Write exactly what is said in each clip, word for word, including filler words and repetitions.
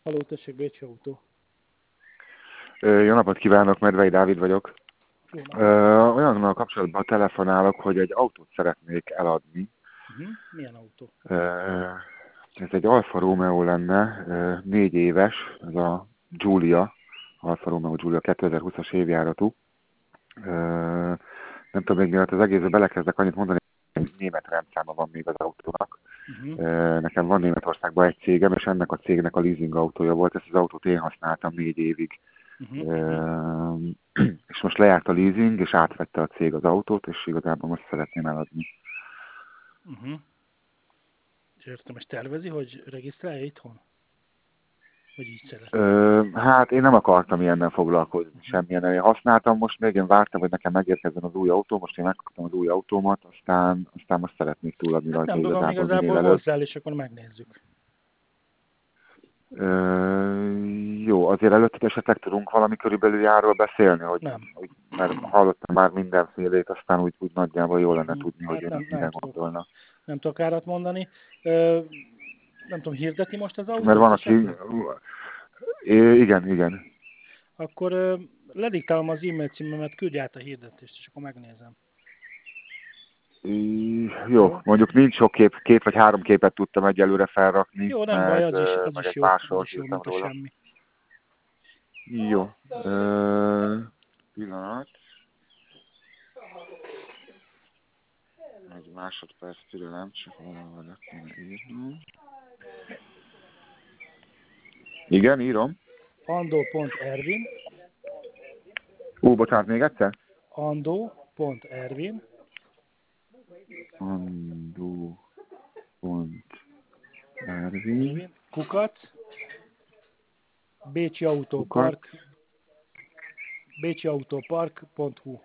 Halló, tessék, Bécsi Autó. Jó napot kívánok, Medvei Dávid vagyok. Jó napot. Ö, olyannal kapcsolatban telefonálok, hogy egy autót szeretnék eladni. Uh-huh. Milyen autó? Ö, ez egy Alfa Romeo lenne, ö, négy éves, ez a Giulia, Alfa Romeo Giulia kétezer-húszas évjáratú. Ö, nem tudom még mielőtt az egészbe belekezdek annyit mondani, hogy német rendszáma van még az autónak. Uh-huh. Ö, nekem van Németországban egy cégem, és ennek a cégnek a leasing autója volt, ezt az autót én használtam négy évig. Uh-huh. Uh, és most lejárt a leasing, és átvette a cég az autót, és igazából most szeretném eladni. Uh-huh. Értem, és tervezi, hogy regisztrálja itthon? Vagy így szeretné? Uh, hát én nem akartam ilyennel foglalkozni, Uh-huh. semmilyen. Én használtam most még, én vártam, hogy nekem megérkezzen az új autó, most én megkaptam az új autómat, aztán, aztán most szeretnék túladni Hát rajta nem tudom, igazából minél igazából előbb. hozzá, és akkor megnézzük. Uh, jó, azért előtt esetleg tudunk valami körülbelül járról beszélni, hogy, Nem. hogy mert hallottam már mindenfélét, aztán úgy, úgy nagyjából jó lenne tudni, Hát hogy én nem, mire nem tudok. gondolnak. Nem tudok árat mondani. Ö, nem tudom, hirdeti most az autót? Mert van, aki... esetleg? É, igen, igen. Akkor ö, lediktálom az e-mail címemet, küldj át a hirdetést, és akkor megnézem. É, jó, Jó. mondjuk nincs sok kép, két vagy három képet tudtam egyelőre felrakni, Jó, nem meg, baj, az is, az meg is egy jó, pár az sort is jó, írtam mint a róla. semmi. Jó. Ö, pillanat. Egy másodperc türelem, csak valahol kéne írnom. Igen, írom. Andó.ervin Ó, bocsánat, még egyszer? Andó.ervin Andó.ervin Kukac Bécsi Autópark Bécsi Autópark pont hu.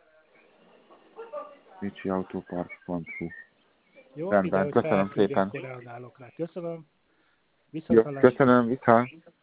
Bécsi Autópark pont hu. Jó, ide, Rendben, hogy köszönöm felküldi, szépen. akkor reagálok rá. Köszönöm. Jó, Viszontlátásra. köszönöm, viszont.